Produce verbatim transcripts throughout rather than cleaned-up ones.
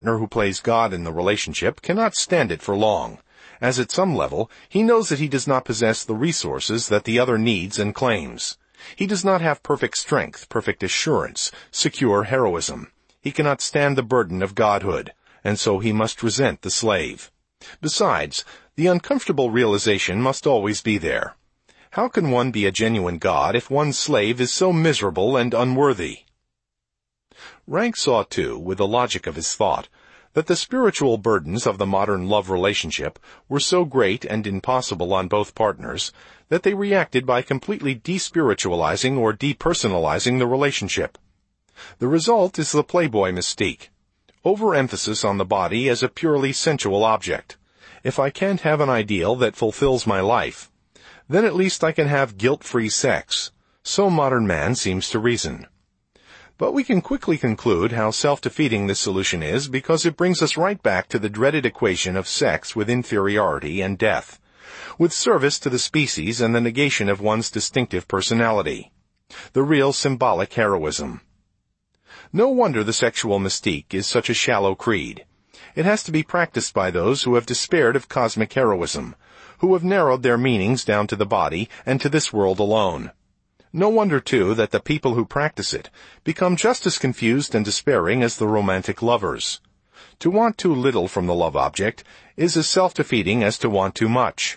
partner who plays God in the relationship cannot stand it for long, as at some level he knows that he does not possess the resources that the other needs and claims. He does not have perfect strength, perfect assurance, secure heroism. He cannot stand the burden of godhood, and so he must resent the slave. Besides, the uncomfortable realization must always be there. How can one be a genuine god if one's slave is so miserable and unworthy? Rank saw, too, with the logic of his thought, that the spiritual burdens of the modern love relationship were so great and impossible on both partners that they reacted by completely despiritualizing or depersonalizing the relationship. The result is the playboy mystique. Overemphasis on the body as a purely sensual object. If I can't have an ideal that fulfills my life, then at least I can have guilt-free sex. So modern man seems to reason. But we can quickly conclude how self-defeating this solution is because it brings us right back to the dreaded equation of sex with inferiority and death, with service to the species and the negation of one's distinctive personality. The real symbolic heroism. No wonder the sexual mystique is such a shallow creed. It has to be practiced by those who have despaired of cosmic heroism, who have narrowed their meanings down to the body and to this world alone. No wonder, too, that the people who practice it become just as confused and despairing as the romantic lovers. To want too little from the love object is as self-defeating as to want too much.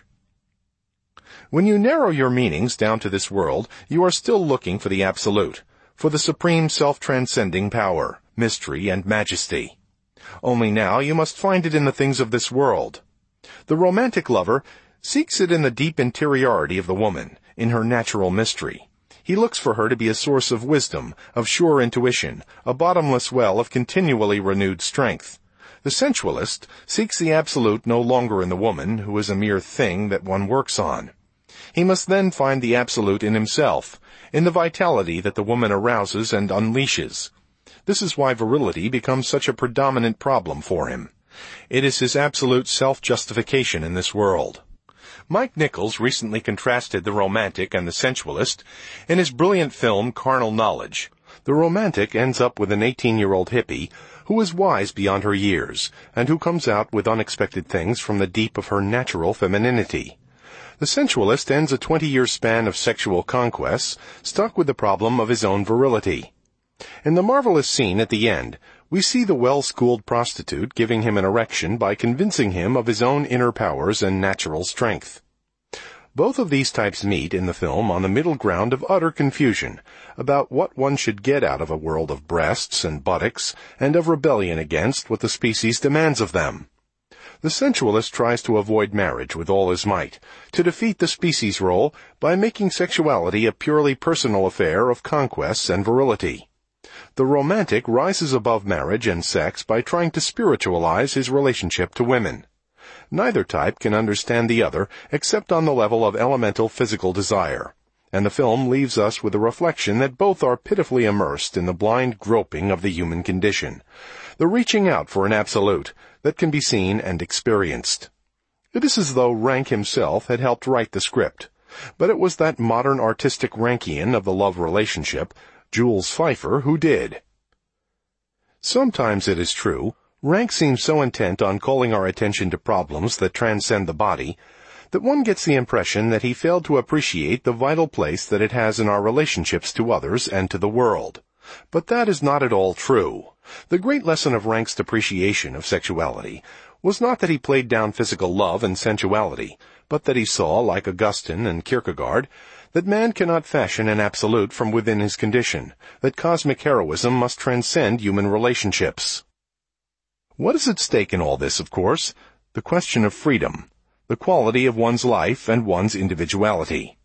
When you narrow your meanings down to this world, you are still looking for the absolute, for the supreme self-transcending power, mystery, and majesty. Only now you must find it in the things of this world. The romantic lover seeks it in the deep interiority of the woman, in her natural mystery. He looks for her to be a source of wisdom, of sure intuition, a bottomless well of continually renewed strength. The sensualist seeks the absolute no longer in the woman, who is a mere thing that one works on. He must then find the absolute in himself, in the vitality that the woman arouses and unleashes. This is why virility becomes such a predominant problem for him. It is his absolute self-justification in this world. Mike Nichols recently contrasted the romantic and the sensualist in his brilliant film Carnal Knowledge. The romantic ends up with an eighteen-year-old hippie who is wise beyond her years and who comes out with unexpected things from the deep of her natural femininity. The sensualist ends a twenty-year span of sexual conquests stuck with the problem of his own virility. In the marvelous scene at the end, we see the well-schooled prostitute giving him an erection by convincing him of his own inner powers and natural strength. Both of these types meet in the film on the middle ground of utter confusion about what one should get out of a world of breasts and buttocks and of rebellion against what the species demands of them. The sensualist tries to avoid marriage with all his might, to defeat the species role by making sexuality a purely personal affair of conquests and virility. The romantic rises above marriage and sex by trying to spiritualize his relationship to women. Neither type can understand the other except on the level of elemental physical desire, and the film leaves us with a reflection that both are pitifully immersed in the blind groping of the human condition, the reaching out for an absolute that can be seen and experienced. It is as though Rank himself had helped write the script, but it was that modern artistic Rankian of the love relationship, Jules Feiffer, who did. Sometimes, it is true, Rank seems so intent on calling our attention to problems that transcend the body that one gets the impression that he failed to appreciate the vital place that it has in our relationships to others and to the world. But that is not at all true. The great lesson of Rank's depreciation of sexuality was not that he played down physical love and sensuality, but that he saw, like Augustine and Kierkegaard, that man cannot fashion an absolute from within his condition, that cosmic heroism must transcend human relationships. What is at stake in all this, of course? The question of freedom, the quality of one's life and one's individuality.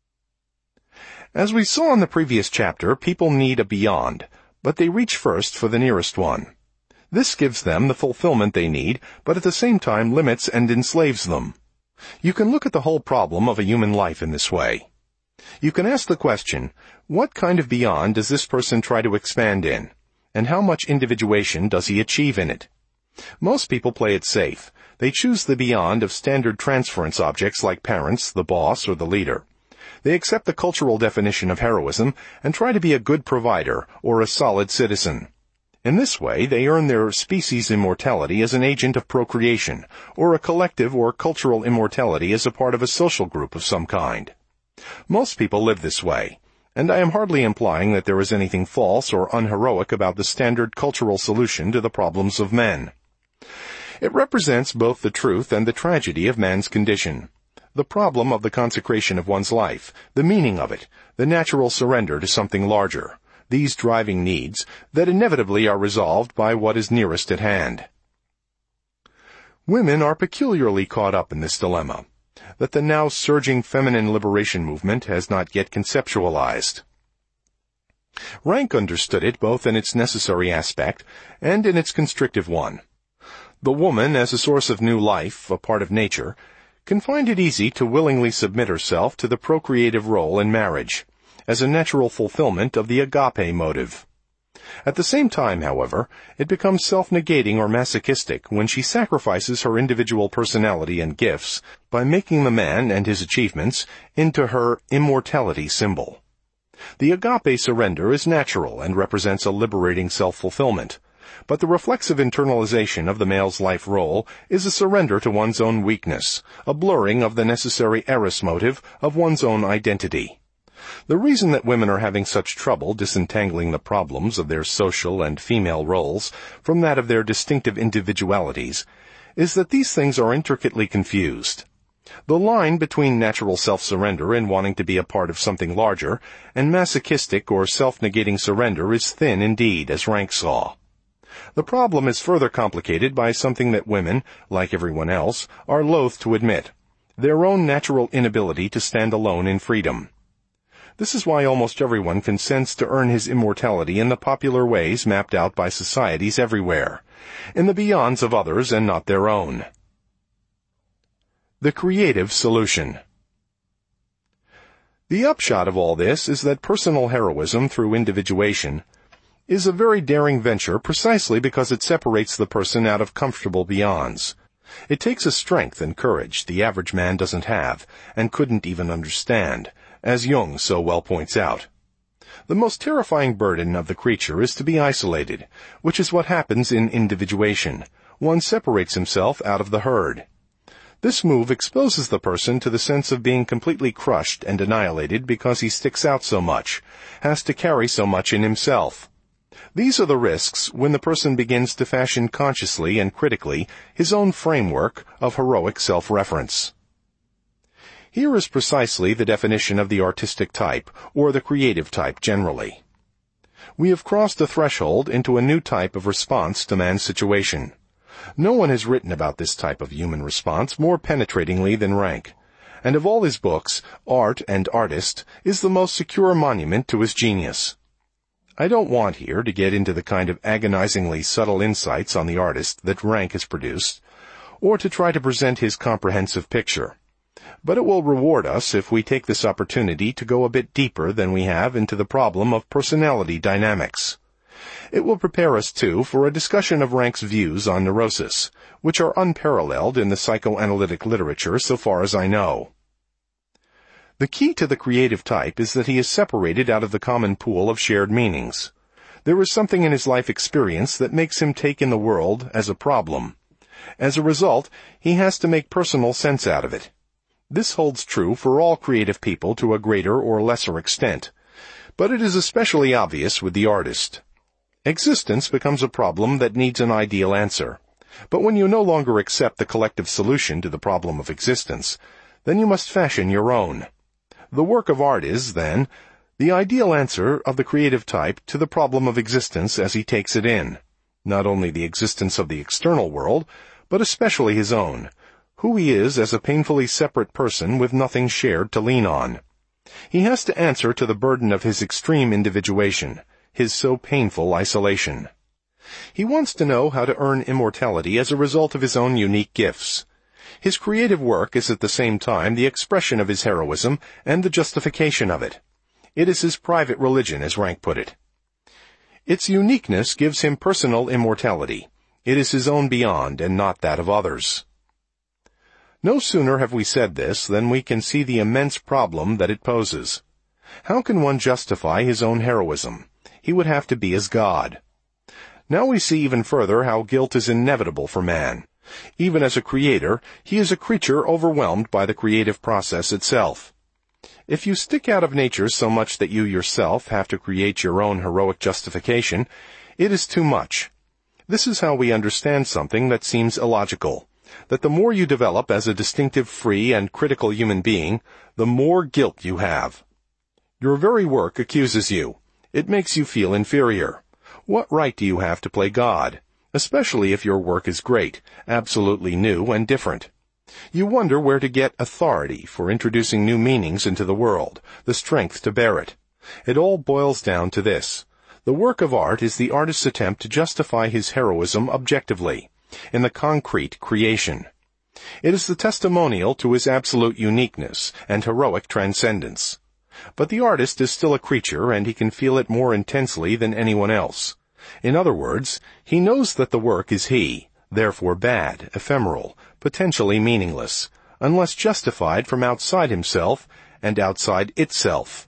As we saw in the previous chapter, people need a beyond, but they reach first for the nearest one. This gives them the fulfillment they need, but at the same time limits and enslaves them. You can look at the whole problem of a human life in this way. You can ask the question, what kind of beyond does this person try to expand in, and how much individuation does he achieve in it? Most people play it safe. They choose the beyond of standard transference objects like parents, the boss, or the leader. They accept the cultural definition of heroism and try to be a good provider or a solid citizen. In this way, they earn their species immortality as an agent of procreation, or a collective or cultural immortality as a part of a social group of some kind. Most people live this way, and I am hardly implying that there is anything false or unheroic about the standard cultural solution to the problems of men. It represents both the truth and the tragedy of man's condition. The problem of the consecration of one's life, the meaning of it, the natural surrender to something larger, these driving needs that inevitably are resolved by what is nearest at hand. Women are peculiarly caught up in this dilemma that the now surging feminine liberation movement has not yet conceptualized. Rank understood it both in its necessary aspect and in its constrictive one. The woman, as a source of new life, a part of nature, can find it easy to willingly submit herself to the procreative role in marriage, as a natural fulfillment of the agape motive. At the same time, however, it becomes self-negating or masochistic when she sacrifices her individual personality and gifts by making the man and his achievements into her immortality symbol. The agape surrender is natural and represents a liberating self-fulfillment, but the reflexive internalization of the male's life role is a surrender to one's own weakness, a blurring of the necessary eros motive of one's own identity. The reason that women are having such trouble disentangling the problems of their social and female roles from that of their distinctive individualities is that these things are intricately confused. The line between natural self-surrender and wanting to be a part of something larger and masochistic or self-negating surrender is thin indeed, as Rank saw. The problem is further complicated by something that women, like everyone else, are loath to admit: their own natural inability to stand alone in freedom. This is why almost everyone consents to earn his immortality in the popular ways mapped out by societies everywhere, in the beyonds of others and not their own. The creative solution. The upshot of all this is that personal heroism through individuation is a very daring venture precisely because it separates the person out of comfortable beyonds. It takes a strength and courage the average man doesn't have and couldn't even understand, as Jung so well points out. The most terrifying burden of the creature is to be isolated, which is what happens in individuation. One separates himself out of the herd. This move exposes the person to the sense of being completely crushed and annihilated because he sticks out so much, has to carry so much in himself. These are the risks when the person begins to fashion consciously and critically his own framework of heroic self-reference. Here is precisely the definition of the artistic type, or the creative type generally. We have crossed a threshold into a new type of response to man's situation. No one has written about this type of human response more penetratingly than Rank, and of all his books, Art and Artist is the most secure monument to his genius. I don't want here to get into the kind of agonizingly subtle insights on the artist that Rank has produced, or to try to present his comprehensive picture. But it will reward us if we take this opportunity to go a bit deeper than we have into the problem of personality dynamics. It will prepare us, too, for a discussion of Rank's views on neurosis, which are unparalleled in the psychoanalytic literature so far as I know. The key to the creative type is that he is separated out of the common pool of shared meanings. There is something in his life experience that makes him take in the world as a problem. As a result, he has to make personal sense out of it. This holds true for all creative people to a greater or lesser extent, but it is especially obvious with the artist. Existence becomes a problem that needs an ideal answer, but when you no longer accept the collective solution to the problem of existence, then you must fashion your own. The work of art is, then, the ideal answer of the creative type to the problem of existence as he takes it in, not only the existence of the external world, but especially his own, who he is as a painfully separate person with nothing shared to lean on. He has to answer to the burden of his extreme individuation, his so painful isolation. He wants to know how to earn immortality as a result of his own unique gifts. His creative work is at the same time the expression of his heroism and the justification of it. It is his private religion, as Rank put it. Its uniqueness gives him personal immortality. It is his own beyond and not that of others. No sooner have we said this than we can see the immense problem that it poses. How can one justify his own heroism? He would have to be as God. Now we see even further how guilt is inevitable for man. Even as a creator, he is a creature overwhelmed by the creative process itself. If you stick out of nature so much that you yourself have to create your own heroic justification, it is too much. This is how we understand something that seems illogical, that the more you develop as a distinctive, free, and critical human being, the more guilt you have. Your very work accuses you. It makes you feel inferior. What right do you have to play God, especially if your work is great, absolutely new and different? You wonder where to get authority for introducing new meanings into the world, the strength to bear it. It all boils down to this. The work of art is the artist's attempt to justify his heroism objectively, in the concrete creation. It is the testimonial to his absolute uniqueness and heroic transcendence. But the artist is still a creature, and he can feel it more intensely than anyone else. In other words, he knows that the work is he, therefore bad, ephemeral, potentially meaningless, unless justified from outside himself and outside itself.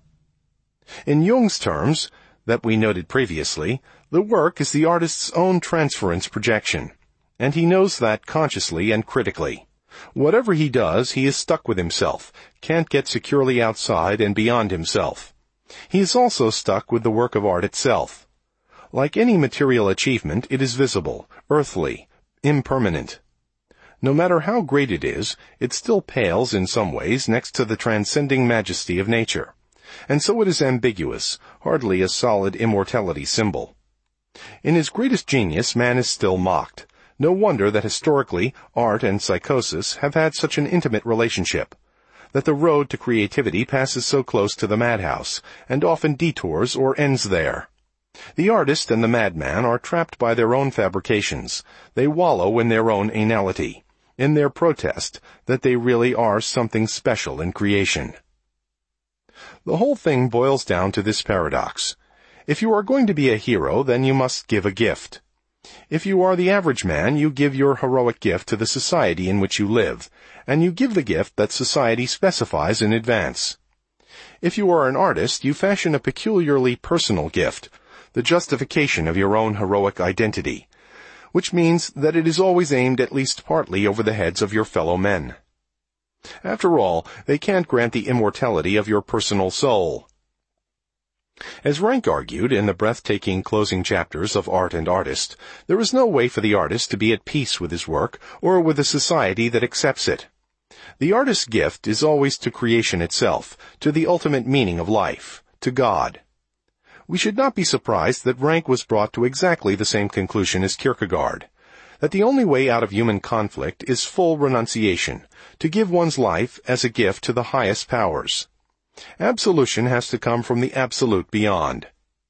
In Jung's terms, that we noted previously, the work is the artist's own transference projection, and he knows that consciously and critically. Whatever he does, he is stuck with himself, can't get securely outside and beyond himself. He is also stuck with the work of art itself. Like any material achievement, it is visible, earthly, impermanent. No matter how great it is, it still pales in some ways next to the transcending majesty of nature. And so it is ambiguous, hardly a solid immortality symbol. In his greatest genius, man is still mocked. No wonder that historically, art and psychosis have had such an intimate relationship, that the road to creativity passes so close to the madhouse, and often detours or ends there. The artist and the madman are trapped by their own fabrications. They wallow in their own anality, in their protest that they really are something special in creation. The whole thing boils down to this paradox. If you are going to be a hero, then you must give a gift. If you are the average man, you give your heroic gift to the society in which you live, and you give the gift that society specifies in advance. If you are an artist, you fashion a peculiarly personal gift, the justification of your own heroic identity, which means that it is always aimed at least partly over the heads of your fellow men. After all, they can't grant the immortality of your personal soul. As Rank argued in the breathtaking closing chapters of Art and Artist, there is no way for the artist to be at peace with his work or with a society that accepts it. The artist's gift is always to creation itself, to the ultimate meaning of life, to God. We should not be surprised that Rank was brought to exactly the same conclusion as Kierkegaard, that the only way out of human conflict is full renunciation, to give one's life as a gift to the highest powers. Absolution has to come from the absolute beyond.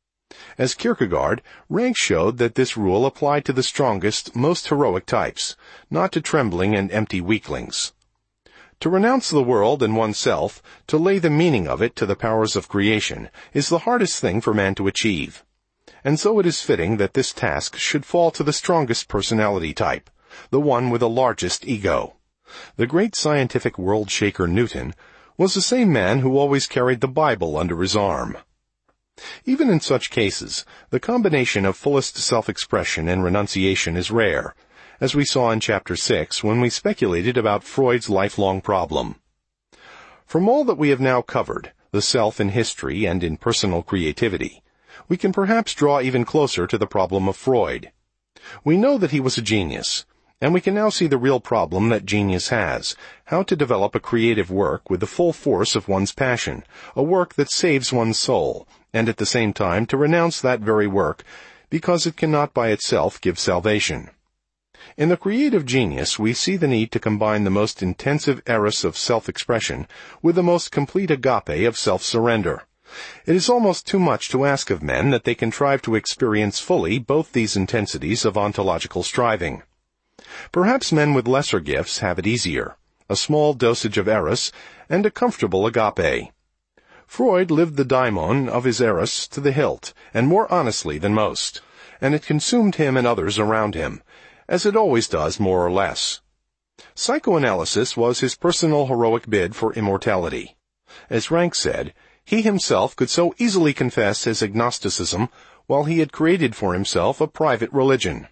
As Kierkegaard, Rank showed that this rule applied to the strongest, most heroic types, not to trembling and empty weaklings. To renounce the world and oneself, to lay the meaning of it to the powers of creation, is the hardest thing for man to achieve. And so it is fitting that this task should fall to the strongest personality type, the one with the largest ego. The great scientific world-shaker Newton was the same man who always carried the Bible under his arm. Even in such cases, the combination of fullest self-expression and renunciation is rare, as we saw in Chapter six when we speculated about Freud's lifelong problem. From all that we have now covered, the self in history and in personal creativity, we can perhaps draw even closer to the problem of Freud. We know that he was a genius, and we can now see the real problem that genius has, how to develop a creative work with the full force of one's passion, a work that saves one's soul, and at the same time to renounce that very work because it cannot by itself give salvation. In the creative genius, we see the need to combine the most intensive eros of self-expression with the most complete agape of self-surrender. It is almost too much to ask of men that they contrive to experience fully both these intensities of ontological striving. Perhaps men with lesser gifts have it easier, a small dosage of eros and a comfortable agape. Freud lived the daimon of his eros to the hilt, and more honestly than most, and it consumed him and others around him, as it always does more or less. Psychoanalysis was his personal heroic bid for immortality. As Rank said, he himself could so easily confess his agnosticism while he had created for himself a private religion.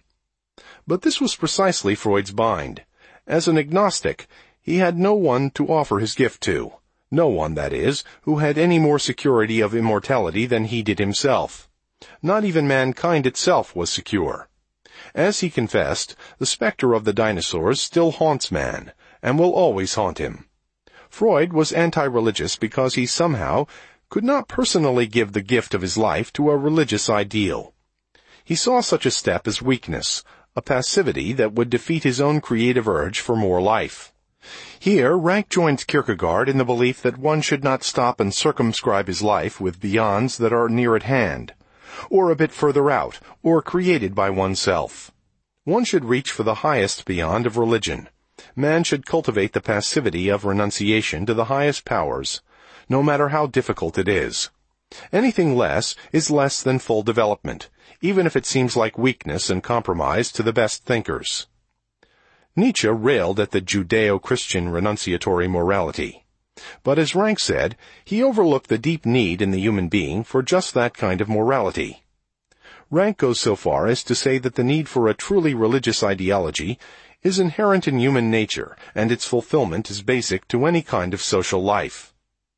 But this was precisely Freud's bind. As an agnostic, he had no one to offer his gift to. No one, that is, who had any more security of immortality than he did himself. Not even mankind itself was secure. As he confessed, the specter of the dinosaurs still haunts man, and will always haunt him. Freud was anti-religious because he somehow could not personally give the gift of his life to a religious ideal. He saw such a step as weakness, a passivity that would defeat his own creative urge for more life. Here, Rank joins Kierkegaard in the belief that one should not stop and circumscribe his life with beyonds that are near at hand, or a bit further out, or created by oneself. One should reach for the highest beyond of religion. Man should cultivate the passivity of renunciation to the highest powers, no matter how difficult it is. Anything less is less than full development, even if it seems like weakness and compromise to the best thinkers. Nietzsche railed at the Judeo-Christian renunciatory morality. But as Rank said, he overlooked the deep need in the human being for just that kind of morality. Rank goes so far as to say that the need for a truly religious ideology is inherent in human nature, and its fulfillment is basic to any kind of social life.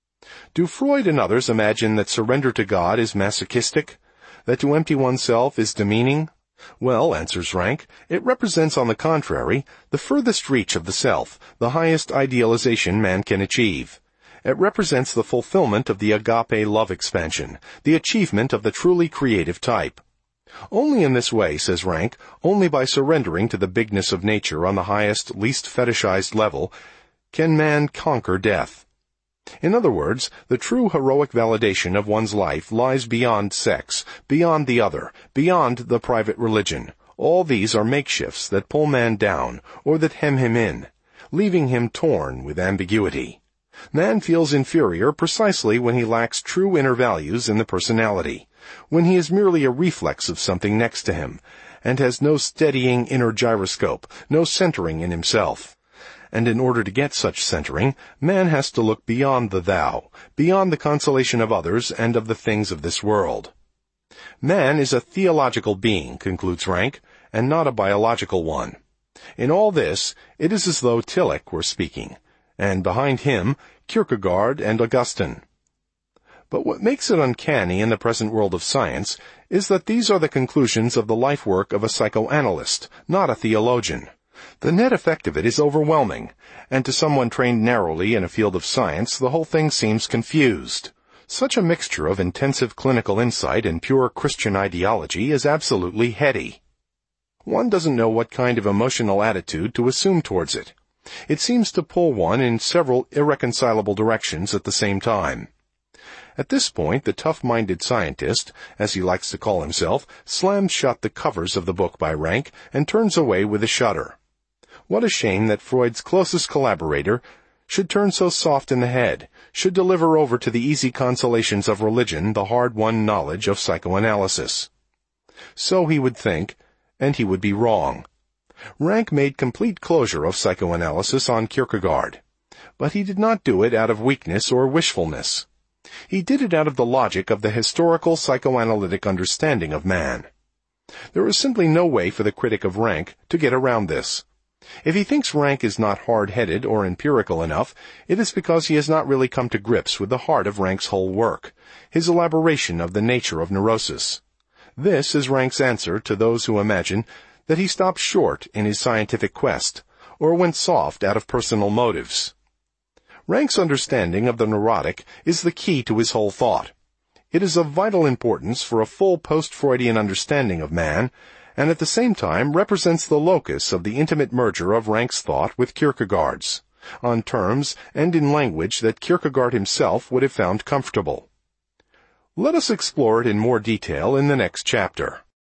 Do Freud and others imagine that surrender to God is masochistic? That to empty oneself is demeaning? Well, answers Rank, it represents, on the contrary, the furthest reach of the self, the highest idealization man can achieve. It represents the fulfillment of the agape love expansion, the achievement of the truly creative type. Only in this way, says Rank, only by surrendering to the bigness of nature on the highest, least fetishized level, can man conquer death. In other words, the true heroic validation of one's life lies beyond sex, beyond the other, beyond the private religion. All these are makeshifts that pull man down, or that hem him in, leaving him torn with ambiguity. Man feels inferior precisely when he lacks true inner values in the personality, when he is merely a reflex of something next to him, and has no steadying inner gyroscope, no centering in himself. And in order to get such centering, man has to look beyond the thou, beyond the consolation of others and of the things of this world. Man is a theological being, concludes Rank, and not a biological one. In all this, it is as though Tillich were speaking, and behind him, Kierkegaard and Augustine. But what makes it uncanny in the present world of science is that these are the conclusions of the life work of a psychoanalyst, not a theologian. The net effect of it is overwhelming, and to someone trained narrowly in a field of science, the whole thing seems confused. Such a mixture of intensive clinical insight and pure Christian ideology is absolutely heady. One doesn't know what kind of emotional attitude to assume towards it. It seems to pull one in several irreconcilable directions at the same time. At this point, the tough-minded scientist, as he likes to call himself, slams shut the covers of the book by Rank and turns away with a shudder. What a shame that Freud's closest collaborator should turn so soft in the head, should deliver over to the easy consolations of religion the hard-won knowledge of psychoanalysis. So he would think, and he would be wrong. Rank made complete closure of psychoanalysis on Kierkegaard, but he did not do it out of weakness or wishfulness. He did it out of the logic of the historical psychoanalytic understanding of man. There is simply no way for the critic of Rank to get around this. If he thinks Rank is not hard-headed or empirical enough, it is because he has not really come to grips with the heart of Rank's whole work, his elaboration of the nature of neurosis. This is Rank's answer to those who imagine that he stopped short in his scientific quest, or went soft out of personal motives. Rank's understanding of the neurotic is the key to his whole thought. It is of vital importance for a full post-Freudian understanding of man, and at the same time represents the locus of the intimate merger of Rank's thought with Kierkegaard's, on terms and in language that Kierkegaard himself would have found comfortable. Let us explore it in more detail in the next chapter.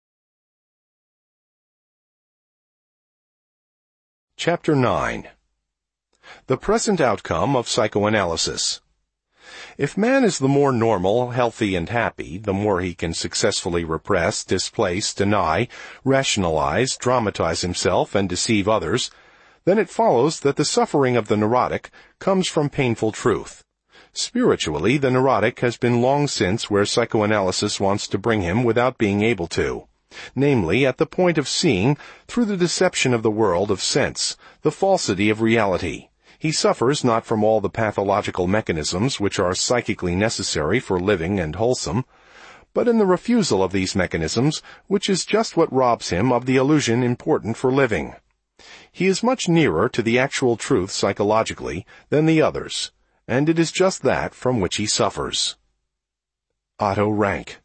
Chapter nine. The present outcome of psychoanalysis. If man is the more normal, healthy, and happy, the more he can successfully repress, displace, deny, rationalize, dramatize himself, and deceive others, then it follows that the suffering of the neurotic comes from painful truth. Spiritually, the neurotic has been long since where psychoanalysis wants to bring him without being able to, namely at the point of seeing, through the deception of the world of sense, the falsity of reality. He suffers not from all the pathological mechanisms which are psychically necessary for living and wholesome, but in the refusal of these mechanisms, which is just what robs him of the illusion important for living. He is much nearer to the actual truth psychologically than the others, and it is just that from which he suffers. Otto Rank.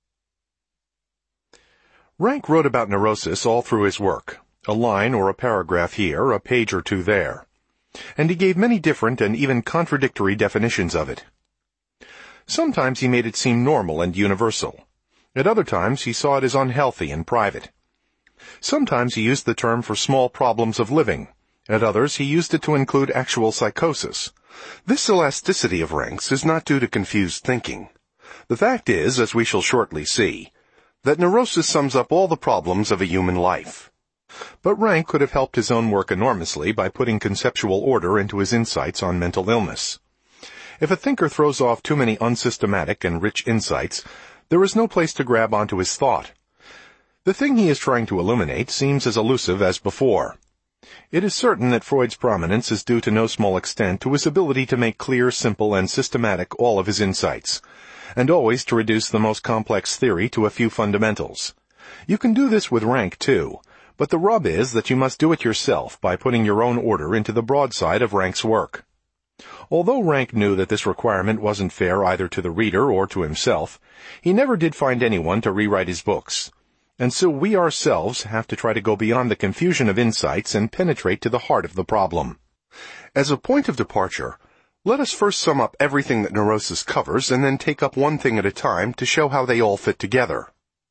Rank wrote about neurosis all through his work, a line or a paragraph here, a page or two there, and he gave many different and even contradictory definitions of it. Sometimes he made it seem normal and universal. At other times he saw it as unhealthy and private. Sometimes he used the term for small problems of living. At others he used it to include actual psychosis. This elasticity of Rank's is not due to confused thinking. The fact is, as we shall shortly see, that neurosis sums up all the problems of a human life. But Rank could have helped his own work enormously by putting conceptual order into his insights on mental illness. If a thinker throws off too many unsystematic and rich insights, there is no place to grab onto his thought. The thing he is trying to illuminate seems as elusive as before. It is certain that Freud's prominence is due to no small extent to his ability to make clear, simple, and systematic all of his insights, and always to reduce the most complex theory to a few fundamentals. You can do this with Rank, too, but the rub is that you must do it yourself by putting your own order into the broadside of Rank's work. Although Rank knew that this requirement wasn't fair either to the reader or to himself, he never did find anyone to rewrite his books. And so we ourselves have to try to go beyond the confusion of insights and penetrate to the heart of the problem. As a point of departure, let us first sum up everything that neurosis covers and then take up one thing at a time to show how they all fit together.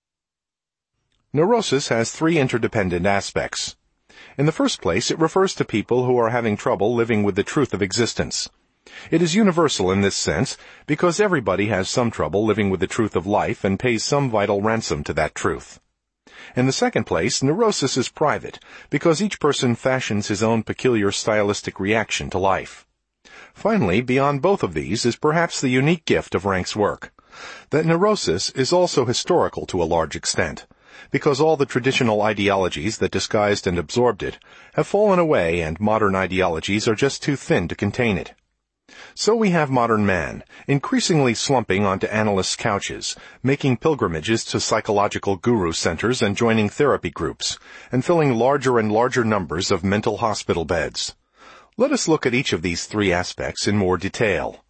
Neurosis has three interdependent aspects. In the first place, it refers to people who are having trouble living with the truth of existence. It is universal in this sense because everybody has some trouble living with the truth of life and pays some vital ransom to that truth. In the second place, neurosis is private because each person fashions his own peculiar stylistic reaction to life. Finally, beyond both of these is perhaps the unique gift of Rank's work, that neurosis is also historical to a large extent, because all the traditional ideologies that disguised and absorbed it have fallen away and modern ideologies are just too thin to contain it. So we have modern man, increasingly slumping onto analysts' couches, making pilgrimages to psychological guru centers and joining therapy groups, and filling larger and larger numbers of mental hospital beds. Let us look at each of these three aspects in more detail.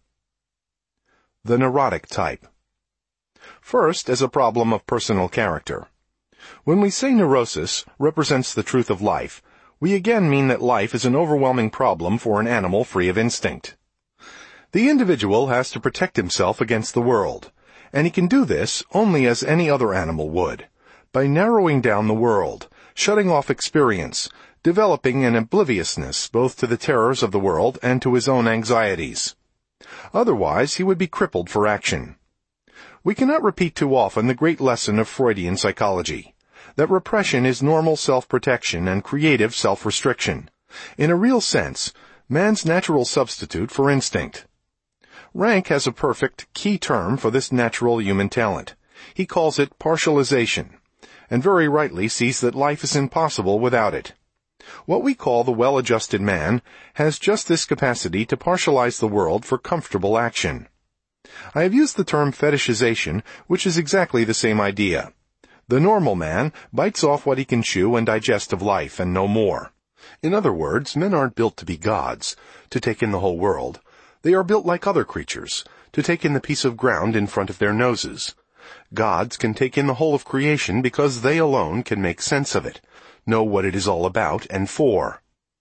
The neurotic type. First, as a problem of personal character. When we say neurosis represents the truth of life, we again mean that life is an overwhelming problem for an animal free of instinct. The individual has to protect himself against the world, and he can do this only as any other animal would, by narrowing down the world, shutting off experience, developing an obliviousness both to the terrors of the world and to his own anxieties. Otherwise, he would be crippled for action. We cannot repeat too often the great lesson of Freudian psychology, that repression is normal self-protection and creative self-restriction. In a real sense, man's natural substitute for instinct. Rank has a perfect, key term for this natural human talent. He calls it partialization, and very rightly sees that life is impossible without it. What we call the well-adjusted man has just this capacity to partialize the world for comfortable action. I have used the term fetishization, which is exactly the same idea. The normal man bites off what he can chew and digest of life, and no more. In other words, men aren't built to be gods, to take in the whole world. They are built like other creatures, to take in the piece of ground in front of their noses. Gods can take in the whole of creation because they alone can make sense of it, know what it is all about and for.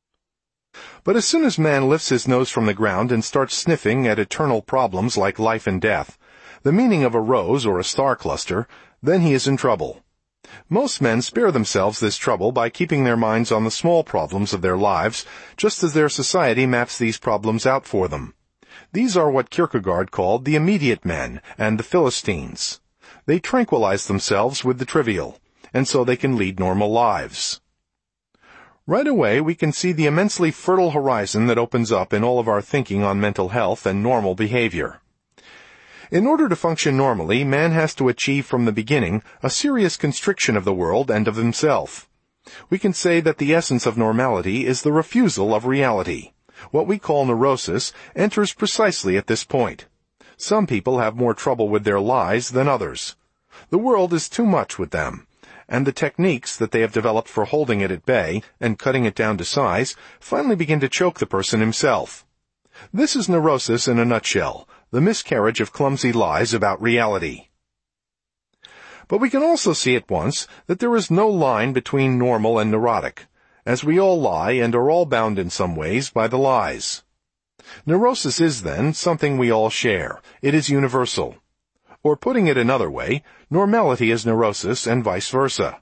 But as soon as man lifts his nose from the ground and starts sniffing at eternal problems like life and death, the meaning of a rose or a star cluster, then he is in trouble. Most men spare themselves this trouble by keeping their minds on the small problems of their lives, just as their society maps these problems out for them. These are what Kierkegaard called the immediate men and the Philistines. They tranquilize themselves with the trivial, and so they can lead normal lives. Right away, we can see the immensely fertile horizon that opens up in all of our thinking on mental health and normal behavior. In order to function normally, man has to achieve from the beginning a serious constriction of the world and of himself. We can say that the essence of normality is the refusal of reality. What we call neurosis enters precisely at this point. Some people have more trouble with their lies than others. The world is too much with them, and the techniques that they have developed for holding it at bay and cutting it down to size finally begin to choke the person himself. This is neurosis in a nutshell, the miscarriage of clumsy lies about reality. But we can also see at once that there is no line between normal and neurotic, as we all lie and are all bound in some ways by the lies. Neurosis is, then, something we all share. It is universal. Or putting it another way, normality is neurosis and vice versa.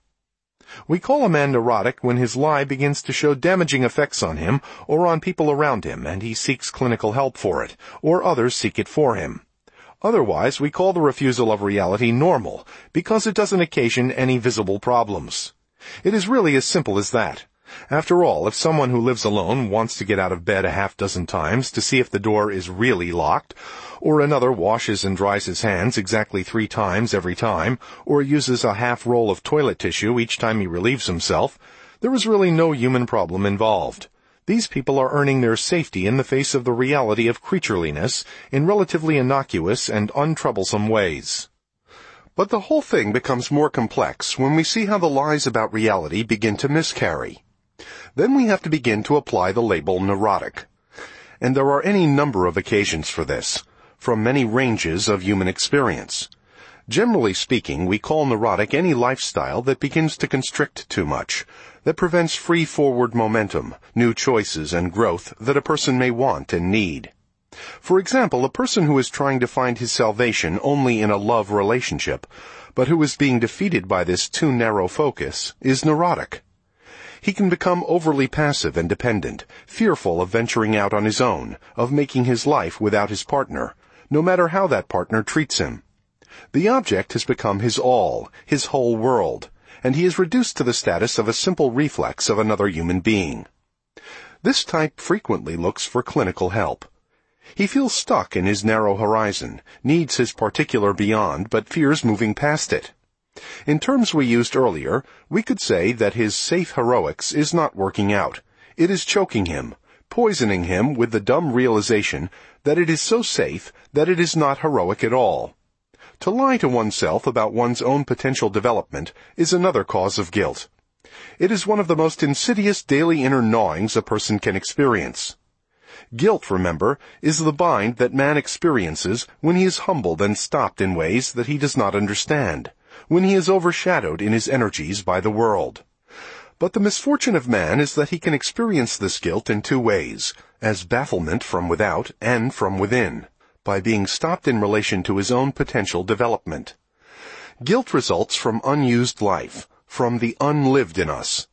We call a man neurotic when his lie begins to show damaging effects on him or on people around him, and he seeks clinical help for it, or others seek it for him. Otherwise, we call the refusal of reality normal, because it doesn't occasion any visible problems. It is really as simple as that. After all, if someone who lives alone wants to get out of bed a half dozen times to see if the door is really locked, or another washes and dries his hands exactly three times every time, or uses a half roll of toilet tissue each time he relieves himself, there is really no human problem involved. These people are earning their safety in the face of the reality of creatureliness in relatively innocuous and untroublesome ways. But the whole thing becomes more complex when we see how the lies about reality begin to miscarry. Then we have to begin to apply the label neurotic. And there are any number of occasions for this, from many ranges of human experience. Generally speaking, we call neurotic any lifestyle that begins to constrict too much, that prevents free forward momentum, new choices and growth that a person may want and need. For example, a person who is trying to find his salvation only in a love relationship, but who is being defeated by this too narrow focus, is neurotic. He can become overly passive and dependent, fearful of venturing out on his own, of making his life without his partner, no matter how that partner treats him. The object has become his all, his whole world, and he is reduced to the status of a simple reflex of another human being. This type frequently looks for clinical help. He feels stuck in his narrow horizon, needs his particular beyond, but fears moving past it. In terms we used earlier, we could say that his safe heroics is not working out. It is choking him, poisoning him with the dumb realization that it is so safe that it is not heroic at all. To lie to oneself about one's own potential development is another cause of guilt. It is one of the most insidious daily inner gnawings a person can experience. Guilt, remember, is the bind that man experiences when he is humbled and stopped in ways that he does not understand, when he is overshadowed in his energies by the world. But the misfortune of man is that he can experience this guilt in two ways, as bafflement from without and from within, by being stopped in relation to his own potential development. Guilt results from unused life, from the unlived in us.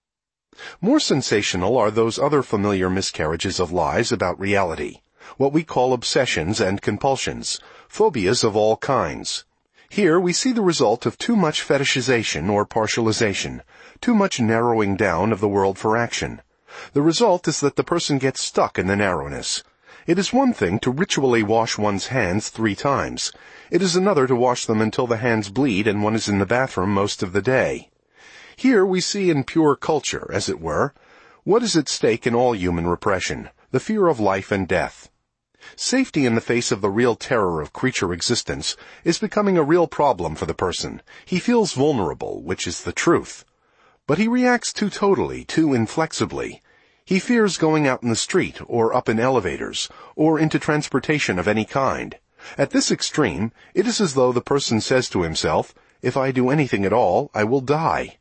More sensational are those other familiar miscarriages of lies about reality, what we call obsessions and compulsions, phobias of all kinds. Here we see the result of too much fetishization or partialization, too much narrowing down of the world for action. The result is that the person gets stuck in the narrowness. It is one thing to ritually wash one's hands three times. It is another to wash them until the hands bleed and one is in the bathroom most of the day. Here we see in pure culture, as it were, what is at stake in all human repression, the fear of life and death. Safety in the face of the real terror of creature existence is becoming a real problem for the person. He feels vulnerable, which is the truth. But he reacts too totally, too inflexibly. He fears going out in the street, or up in elevators, or into transportation of any kind. At this extreme, it is as though the person says to himself, "If I do anything at all, I will die."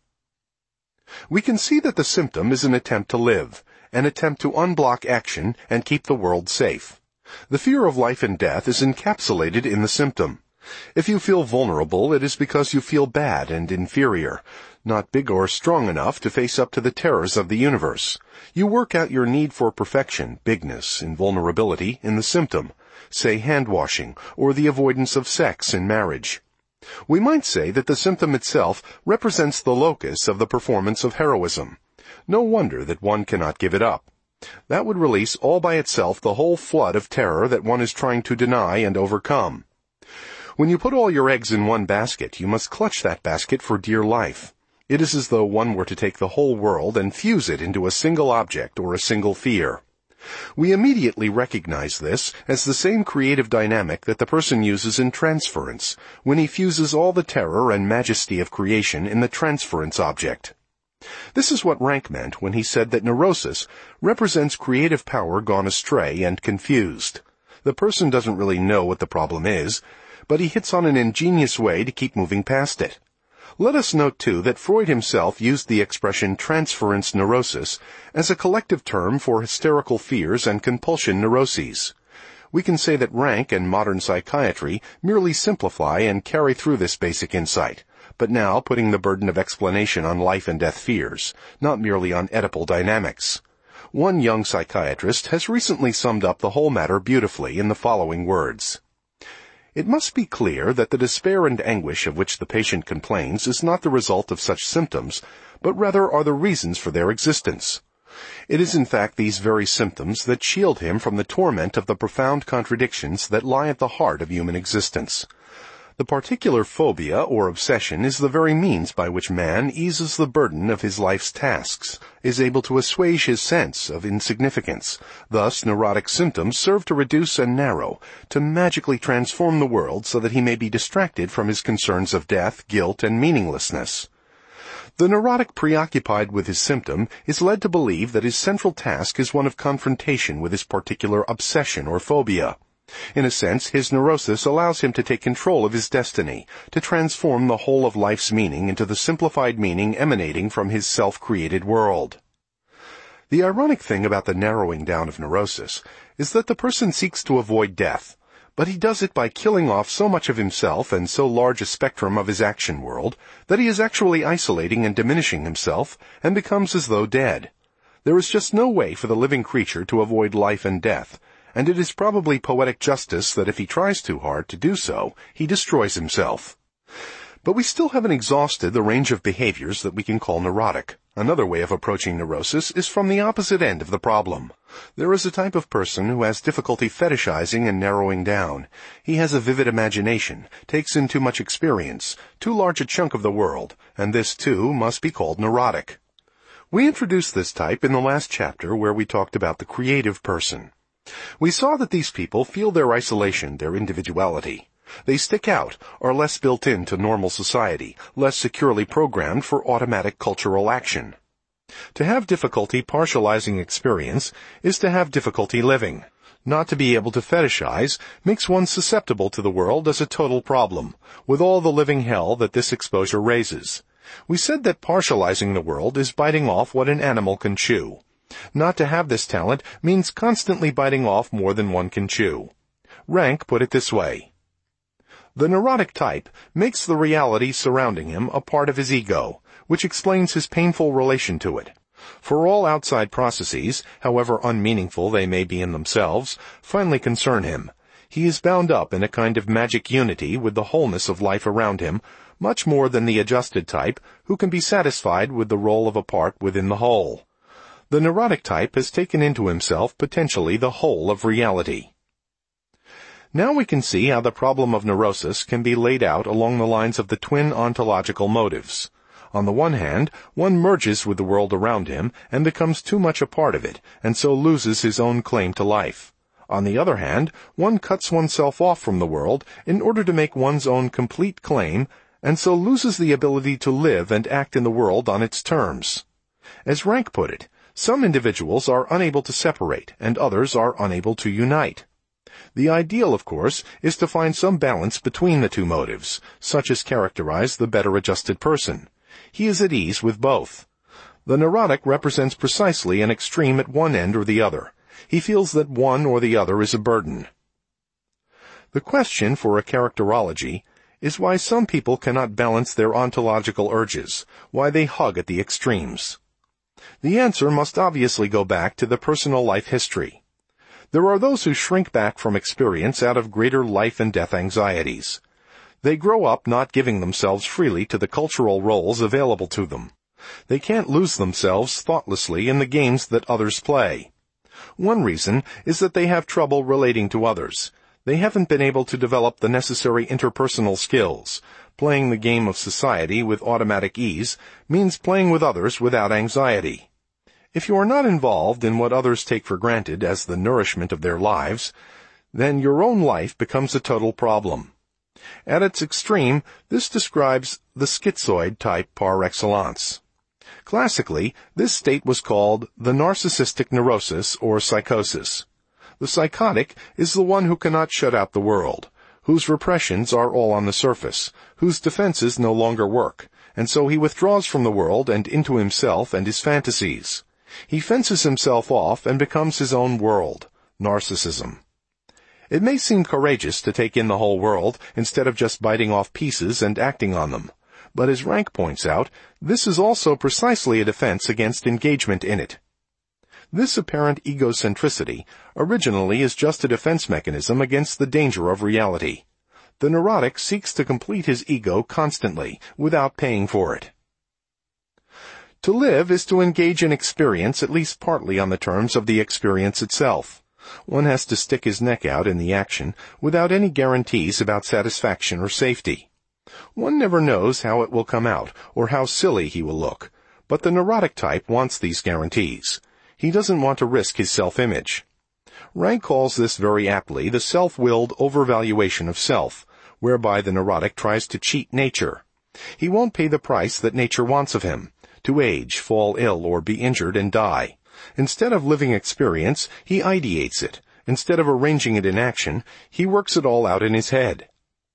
We can see that the symptom is an attempt to live, an attempt to unblock action and keep the world safe. The fear of life and death is encapsulated in the symptom. If you feel vulnerable, it is because you feel bad and inferior, not big or strong enough to face up to the terrors of the universe. You work out your need for perfection, bigness, invulnerability in the symptom, say hand-washing, or the avoidance of sex in marriage. We might say that the symptom itself represents the locus of the performance of heroism. No wonder that one cannot give it up. That would release all by itself the whole flood of terror that one is trying to deny and overcome. When you put all your eggs in one basket, you must clutch that basket for dear life. It is as though one were to take the whole world and fuse it into a single object or a single fear. We immediately recognize this as the same creative dynamic that the person uses in transference, when he fuses all the terror and majesty of creation in the transference object. This is what Rank meant when he said that neurosis represents creative power gone astray and confused. The person doesn't really know what the problem is, but he hits on an ingenious way to keep moving past it. Let us note, too, that Freud himself used the expression transference neurosis as a collective term for hysterical fears and compulsion neuroses. We can say that Rank and modern psychiatry merely simplify and carry through this basic insight, but now putting the burden of explanation on life and death fears, not merely on Oedipal dynamics. One young psychiatrist has recently summed up the whole matter beautifully in the following words. It must be clear that the despair and anguish of which the patient complains is not the result of such symptoms, but rather are the reasons for their existence. It is in fact these very symptoms that shield him from the torment of the profound contradictions that lie at the heart of human existence. The particular phobia or obsession is the very means by which man eases the burden of his life's tasks, is able to assuage his sense of insignificance. Thus, neurotic symptoms serve to reduce and narrow, to magically transform the world so that he may be distracted from his concerns of death, guilt, and meaninglessness. The neurotic preoccupied with his symptom is led to believe that his central task is one of confrontation with his particular obsession or phobia. In a sense, his neurosis allows him to take control of his destiny, to transform the whole of life's meaning into the simplified meaning emanating from his self-created world. The ironic thing about the narrowing down of neurosis is that the person seeks to avoid death, but he does it by killing off so much of himself and so large a spectrum of his action world that he is actually isolating and diminishing himself and becomes as though dead. There is just no way for the living creature to avoid life and death, and it is probably poetic justice that if he tries too hard to do so, he destroys himself. But we still haven't exhausted the range of behaviors that we can call neurotic. Another way of approaching neurosis is from the opposite end of the problem. There is a type of person who has difficulty fetishizing and narrowing down. He has a vivid imagination, takes in too much experience, too large a chunk of the world, and this, too, must be called neurotic. We introduced this type in the last chapter where we talked about the creative person. We saw that these people feel their isolation, their individuality. They stick out, are less built into normal society, less securely programmed for automatic cultural action. To have difficulty partializing experience is to have difficulty living. Not to be able to fetishize makes one susceptible to the world as a total problem, with all the living hell that this exposure raises. We said that partializing the world is biting off what an animal can chew. Not to have this talent means constantly biting off more than one can chew. Rank put it this way. The neurotic type makes the reality surrounding him a part of his ego, which explains his painful relation to it. For all outside processes, however unmeaningful they may be in themselves, finally concern him. He is bound up in a kind of magic unity with the wholeness of life around him, much more than the adjusted type, who can be satisfied with the role of a part within the whole. The neurotic type has taken into himself potentially the whole of reality. Now we can see how the problem of neurosis can be laid out along the lines of the twin ontological motives. On the one hand, one merges with the world around him and becomes too much a part of it, and so loses his own claim to life. On the other hand, one cuts oneself off from the world in order to make one's own complete claim, and so loses the ability to live and act in the world on its terms. As Rank put it, some individuals are unable to separate, and others are unable to unite. The ideal, of course, is to find some balance between the two motives, such as characterize the better adjusted person. He is at ease with both. The neurotic represents precisely an extreme at one end or the other. He feels that one or the other is a burden. The question for a characterology is why some people cannot balance their ontological urges, why they hug at the extremes. The answer must obviously go back to the personal life history. There are those who shrink back from experience out of greater life and death anxieties. They grow up not giving themselves freely to the cultural roles available to them. They can't lose themselves thoughtlessly in the games that others play. One reason is that they have trouble relating to others. They haven't been able to develop the necessary interpersonal skills. Playing the game of society with automatic ease means playing with others without anxiety. If you are not involved in what others take for granted as the nourishment of their lives, then your own life becomes a total problem. At its extreme, this describes the schizoid type par excellence. Classically, this state was called the narcissistic neurosis or psychosis. The psychotic is the one who cannot shut out the world, whose repressions are all on the surface, whose defenses no longer work, and so he withdraws from the world and into himself and his fantasies. He fences himself off and becomes his own world, narcissism. It may seem courageous to take in the whole world instead of just biting off pieces and acting on them. But as Rank points out, this is also precisely a defense against engagement in it. This apparent egocentricity originally is just a defense mechanism against the danger of reality. The neurotic seeks to complete his ego constantly, without paying for it. To live is to engage in experience at least partly on the terms of the experience itself. One has to stick his neck out in the action without any guarantees about satisfaction or safety. One never knows how it will come out, or how silly he will look, but the neurotic type wants these guarantees. He doesn't want to risk his self-image. Rank calls this very aptly the self-willed overvaluation of self, whereby the neurotic tries to cheat nature. He won't pay the price that nature wants of him, to age, fall ill, or be injured and die. Instead of living experience, he ideates it. Instead of arranging it in action, he works it all out in his head.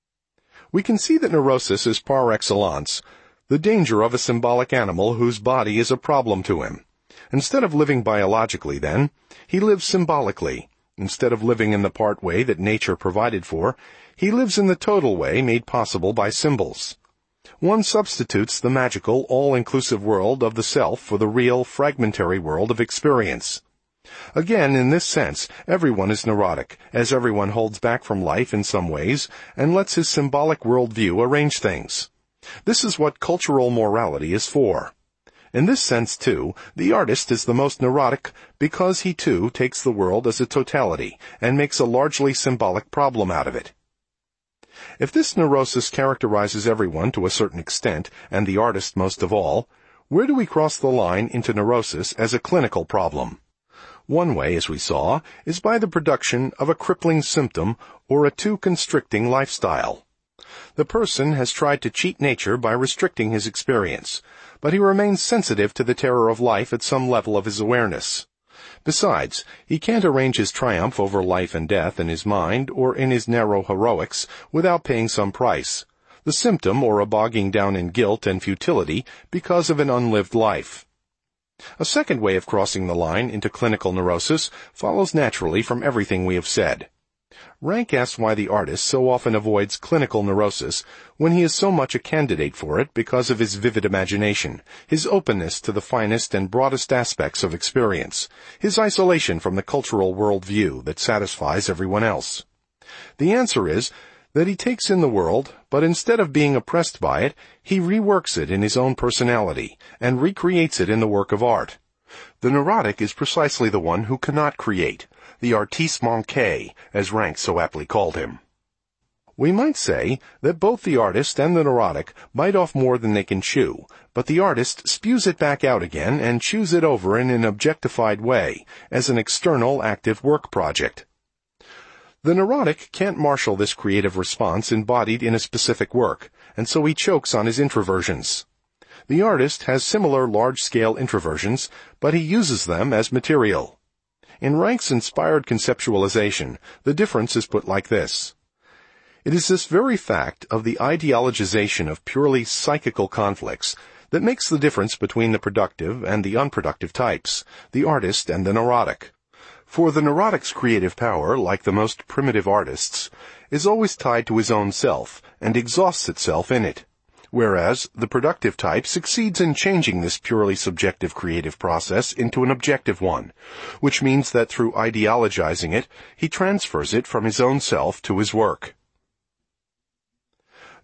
We can see that neurosis is par excellence, the danger of a symbolic animal whose body is a problem to him. Instead of living biologically, then, he lives symbolically. Instead of living in the part way that nature provided for, he lives in the total way made possible by symbols. One substitutes the magical, all-inclusive world of the self for the real, fragmentary world of experience. Again, in this sense, everyone is neurotic, as everyone holds back from life in some ways and lets his symbolic worldview arrange things. This is what cultural morality is for. In this sense, too, the artist is the most neurotic because he, too, takes the world as a totality and makes a largely symbolic problem out of it. If this neurosis characterizes everyone to a certain extent, and the artist most of all, where do we cross the line into neurosis as a clinical problem? One way, as we saw, is by the production of a crippling symptom or a too constricting lifestyle. The person has tried to cheat nature by restricting his experience, but he remains sensitive to the terror of life at some level of his awareness. Besides, he can't arrange his triumph over life and death in his mind or in his narrow heroics without paying some price, the symptom or a bogging down in guilt and futility because of an unlived life. A second way of crossing the line into clinical neurosis follows naturally from everything we have said. Rank asks why the artist so often avoids clinical neurosis when he is so much a candidate for it because of his vivid imagination, his openness to the finest and broadest aspects of experience, his isolation from the cultural worldview that satisfies everyone else. The answer is that he takes in the world, but instead of being oppressed by it, he reworks it in his own personality and recreates it in the work of art. The neurotic is precisely the one who cannot create, the artiste manqué, as Rank so aptly called him. We might say that both the artist and the neurotic bite off more than they can chew, but the artist spews it back out again and chews it over in an objectified way, as an external active work project. The neurotic can't marshal this creative response embodied in a specific work, and so he chokes on his introversions. The artist has similar large-scale introversions, but he uses them as material. In Rank's inspired conceptualization, the difference is put like this. It is this very fact of the ideologization of purely psychical conflicts that makes the difference between the productive and the unproductive types, the artist and the neurotic. For the neurotic's creative power, like the most primitive artists, is always tied to his own self and exhausts itself in it, whereas the productive type succeeds in changing this purely subjective creative process into an objective one, which means that through ideologizing it, he transfers it from his own self to his work.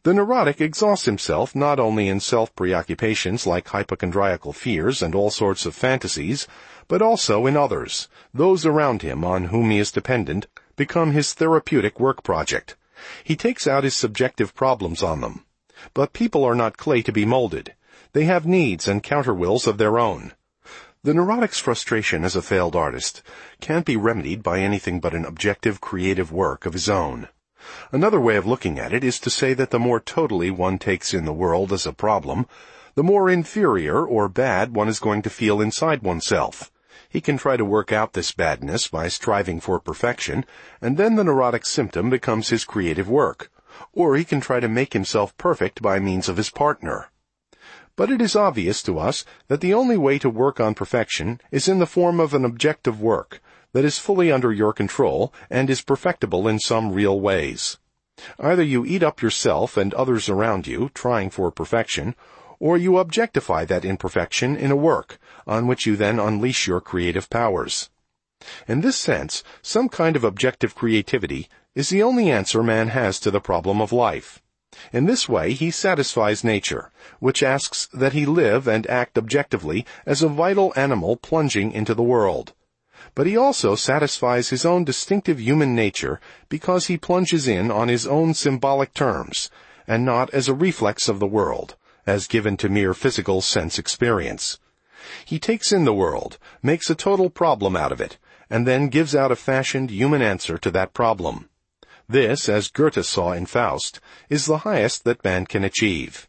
The neurotic exhausts himself not only in self-preoccupations like hypochondriacal fears and all sorts of fantasies, but also in others. Those around him on whom he is dependent become his therapeutic work project. He takes out his subjective problems on them. But people are not clay to be molded. They have needs and counterwills of their own. The neurotic's frustration as a failed artist can't be remedied by anything but an objective creative work of his own. Another way of looking at it is to say that the more totally one takes in the world as a problem, the more inferior or bad one is going to feel inside oneself. He can try to work out this badness by striving for perfection, and then the neurotic symptom becomes his creative work. Or he can try to make himself perfect by means of his partner. But it is obvious to us that the only way to work on perfection is in the form of an objective work that is fully under your control and is perfectible in some real ways. Either you eat up yourself and others around you, trying for perfection, or you objectify that imperfection in a work, on which you then unleash your creative powers. In this sense, some kind of objective creativity is the only answer man has to the problem of life. In this way, he satisfies nature, which asks that he live and act objectively as a vital animal plunging into the world. But he also satisfies his own distinctive human nature because he plunges in on his own symbolic terms, and not as a reflex of the world, as given to mere physical sense experience. He takes in the world, makes a total problem out of it, and then gives out a fashioned human answer to that problem. This, as Goethe saw in Faust, is the highest that man can achieve.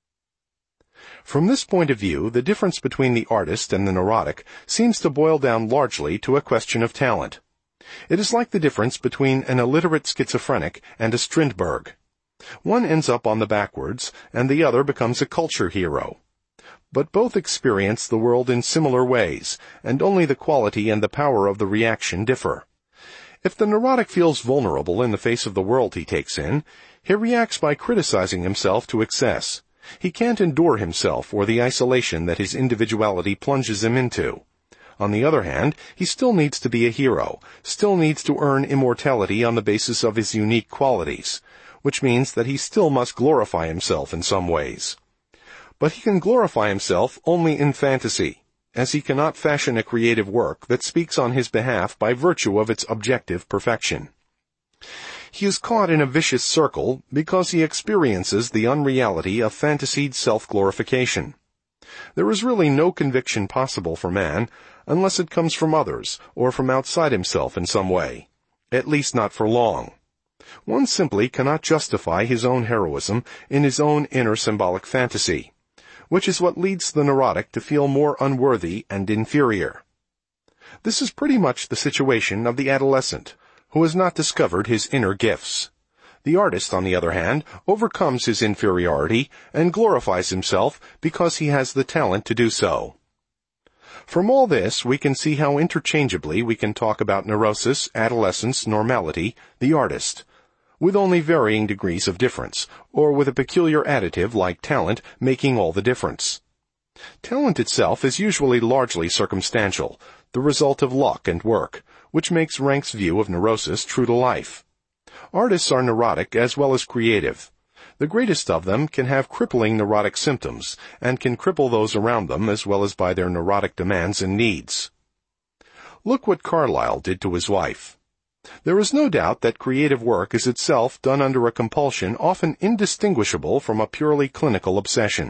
From this point of view, the difference between the artist and the neurotic seems to boil down largely to a question of talent. It is like the difference between an illiterate schizophrenic and a Strindberg. One ends up on the backwards, and the other becomes a culture hero. But both experience the world in similar ways, and only the quality and the power of the reaction differ. If the neurotic feels vulnerable in the face of the world he takes in, he reacts by criticizing himself to excess. He can't endure himself or the isolation that his individuality plunges him into. On the other hand, he still needs to be a hero, still needs to earn immortality on the basis of his unique qualities, which means that he still must glorify himself in some ways. But he can glorify himself only in fantasy, as he cannot fashion a creative work that speaks on his behalf by virtue of its objective perfection. He is caught in a vicious circle because he experiences the unreality of fantasied self-glorification. There is really no conviction possible for man unless it comes from others or from outside himself in some way, at least not for long. One simply cannot justify his own heroism in his own inner symbolic fantasy, which is what leads the neurotic to feel more unworthy and inferior. This is pretty much the situation of the adolescent, who has not discovered his inner gifts. The artist, on the other hand, overcomes his inferiority and glorifies himself because he has the talent to do so. From all this, we can see how interchangeably we can talk about neurosis, adolescence, normality, the artist, with only varying degrees of difference, or with a peculiar additive like talent making all the difference. Talent itself is usually largely circumstantial, the result of luck and work, which makes Ranke's view of neurosis true to life. Artists are neurotic as well as creative. The greatest of them can have crippling neurotic symptoms, and can cripple those around them as well as by their neurotic demands and needs. Look what Carlyle did to his wife. There is no doubt that creative work is itself done under a compulsion often indistinguishable from a purely clinical obsession.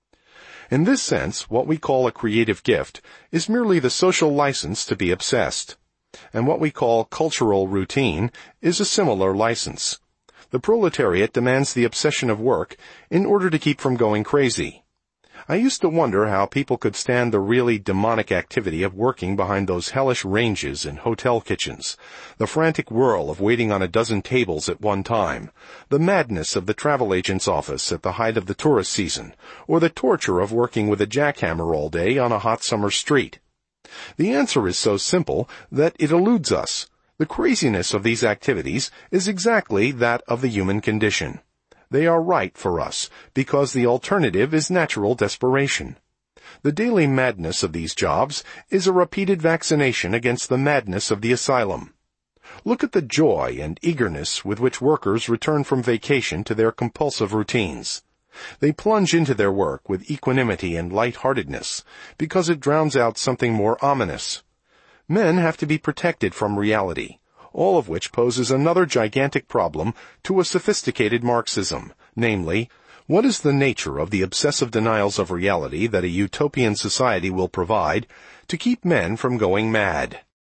In this sense, what we call a creative gift is merely the social license to be obsessed, and what we call cultural routine is a similar license. The proletariat demands the obsession of work in order to keep from going crazy. I used to wonder how people could stand the really demonic activity of working behind those hellish ranges in hotel kitchens, the frantic whirl of waiting on a dozen tables at one time, the madness of the travel agent's office at the height of the tourist season, or the torture of working with a jackhammer all day on a hot summer street. The answer is so simple that it eludes us. The craziness of these activities is exactly that of the human condition. They are right for us, because the alternative is natural desperation. The daily madness of these jobs is a repeated vaccination against the madness of the asylum. Look at the joy and eagerness with which workers return from vacation to their compulsive routines. They plunge into their work with equanimity and light-heartedness, because it drowns out something more ominous. Men have to be protected from reality, all of which poses another gigantic problem to a sophisticated Marxism, namely, what is the nature of the obsessive denials of reality that a utopian society will provide to keep men from going mad?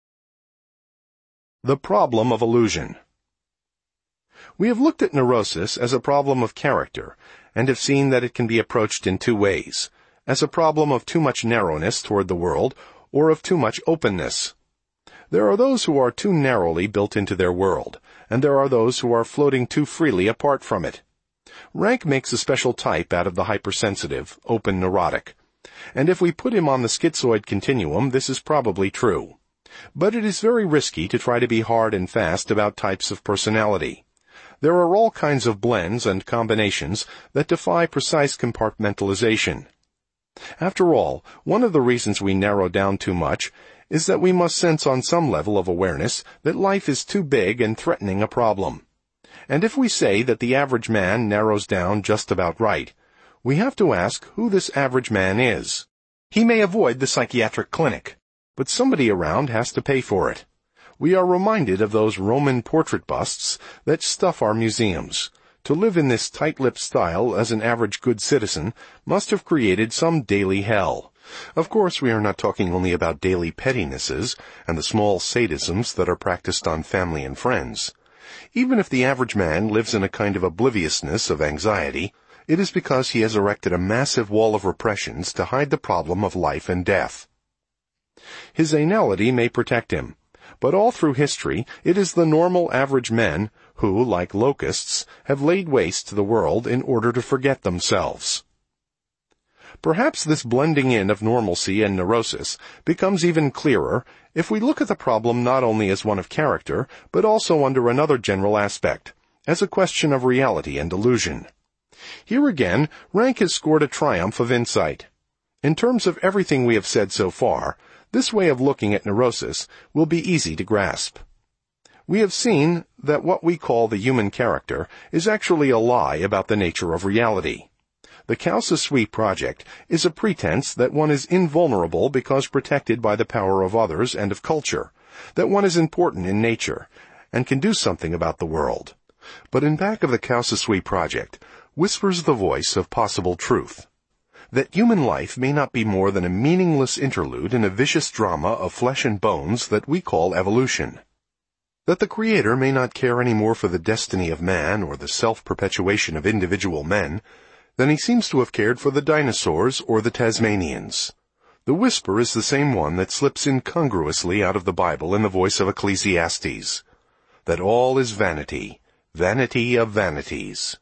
The problem of illusion. We have looked at neurosis as a problem of character, and have seen that it can be approached in two ways, as a problem of too much narrowness toward the world, or of too much openness. There are those who are too narrowly built into their world, and there are those who are floating too freely apart from it. Rank makes a special type out of the hypersensitive, open neurotic, and if we put him on the schizoid continuum, this is probably true. But it is very risky to try to be hard and fast about types of personality. There are all kinds of blends and combinations that defy precise compartmentalization. After all, one of the reasons we narrow down too much is that we must sense on some level of awareness that life is too big and threatening a problem. And if we say that the average man narrows down just about right, we have to ask who this average man is. He may avoid the psychiatric clinic, but somebody around has to pay for it. We are reminded of those Roman portrait busts that stuff our museums. To live in this tight-lipped style as an average good citizen must have created some daily hell. Of course, we are not talking only about daily pettinesses and the small sadisms that are practiced on family and friends. Even if the average man lives in a kind of obliviousness of anxiety, it is because he has erected a massive wall of repressions to hide the problem of life and death. His anality may protect him, but all through history it is the normal average men who, like locusts, have laid waste to the world in order to forget themselves. Perhaps this blending in of normalcy and neurosis becomes even clearer if we look at the problem not only as one of character, but also under another general aspect, as a question of reality and illusion. Here again, Rank has scored a triumph of insight. In terms of everything we have said so far, this way of looking at neurosis will be easy to grasp. We have seen that what we call the human character is actually a lie about the nature of reality. The Causa Sui project is a pretense that one is invulnerable because protected by the power of others and of culture, that one is important in nature, and can do something about the world. But in back of the Causa Sui project whispers the voice of possible truth, that human life may not be more than a meaningless interlude in a vicious drama of flesh and bones that we call evolution. That the Creator may not care any more for the destiny of man or the self-perpetuation of individual men than he seems to have cared for the dinosaurs or the Tasmanians. The whisper is the same one that slips incongruously out of the Bible in the voice of Ecclesiastes, that all is vanity, vanity of vanities.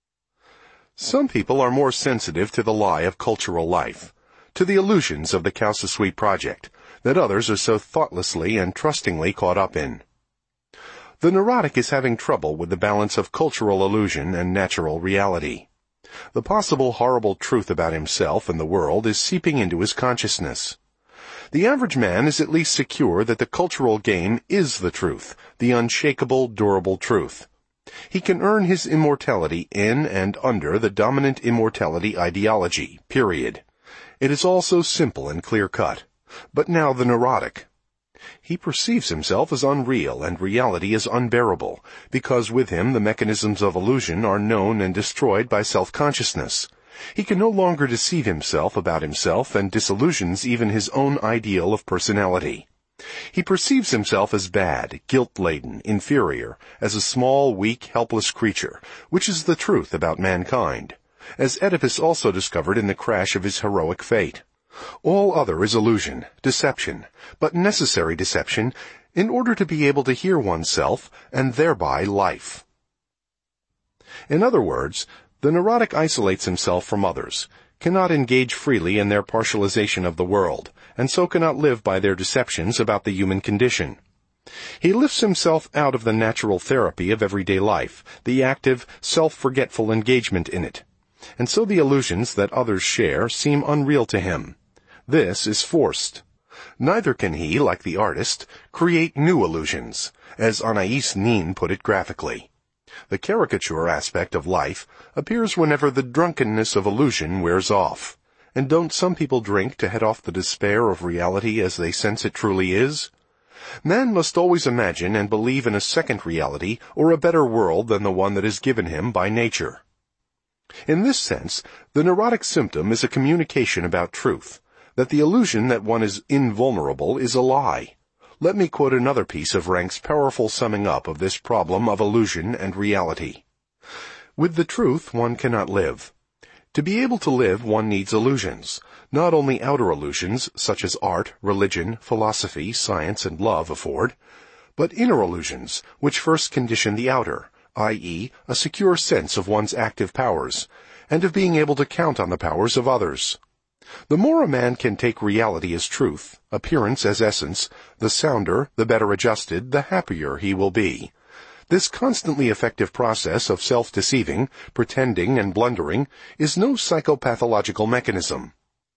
Some people are more sensitive to the lie of cultural life, to the illusions of the Causa Sui project, that others are so thoughtlessly and trustingly caught up in. The neurotic is having trouble with the balance of cultural illusion and natural reality. The possible horrible truth about himself and the world is seeping into his consciousness. The average man is at least secure that the cultural game is the truth, the unshakable, durable truth. He can earn his immortality in and under the dominant immortality ideology, period. It is all so simple and clear-cut. But now the neurotic. He perceives himself as unreal and reality as unbearable, because with him the mechanisms of illusion are known and destroyed by self-consciousness. He can no longer deceive himself about himself and disillusions even his own ideal of personality. He perceives himself as bad, guilt-laden, inferior, as a small, weak, helpless creature, which is the truth about mankind, as Oedipus also discovered in the crash of his heroic fate. All other is illusion, deception, but necessary deception in order to be able to hear oneself and thereby life. In other words, the neurotic isolates himself from others, cannot engage freely in their partialization of the world, and so cannot live by their deceptions about the human condition. He lifts himself out of the natural therapy of everyday life, the active, self-forgetful engagement in it, and so the illusions that others share seem unreal to him. This is forced. Neither can he, like the artist, create new illusions, as Anais Nin put it graphically. The caricature aspect of life appears whenever the drunkenness of illusion wears off. And don't some people drink to head off the despair of reality as they sense it truly is? Man must always imagine and believe in a second reality or a better world than the one that is given him by nature. In this sense, the neurotic symptom is a communication about truth, that the illusion that one is invulnerable is a lie. Let me quote another piece of Rank's powerful summing up of this problem of illusion and reality. With the truth one cannot live. To be able to live one needs illusions, not only outer illusions such as art, religion, philosophy, science, and love afford, but inner illusions which first condition the outer, that is, a secure sense of one's active powers, and of being able to count on the powers of others. The more a man can take reality as truth, appearance as essence, the sounder, the better adjusted, the happier he will be. This constantly effective process of self-deceiving, pretending, and blundering is no psychopathological mechanism.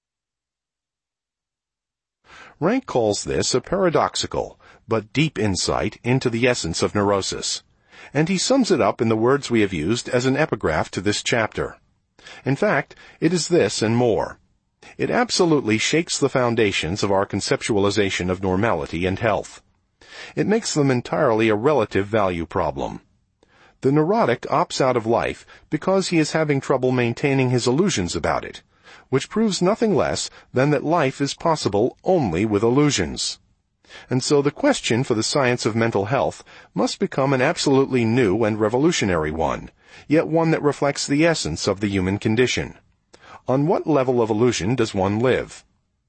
Rank calls this a paradoxical, but deep insight into the essence of neurosis, and he sums it up in the words we have used as an epigraph to this chapter. In fact, it is this and more. It absolutely shakes the foundations of our conceptualization of normality and health. It makes them entirely a relative value problem. The neurotic opts out of life because he is having trouble maintaining his illusions about it, which proves nothing less than that life is possible only with illusions. And so the question for the science of mental health must become an absolutely new and revolutionary one, yet one that reflects the essence of the human condition. On what level of illusion does one live?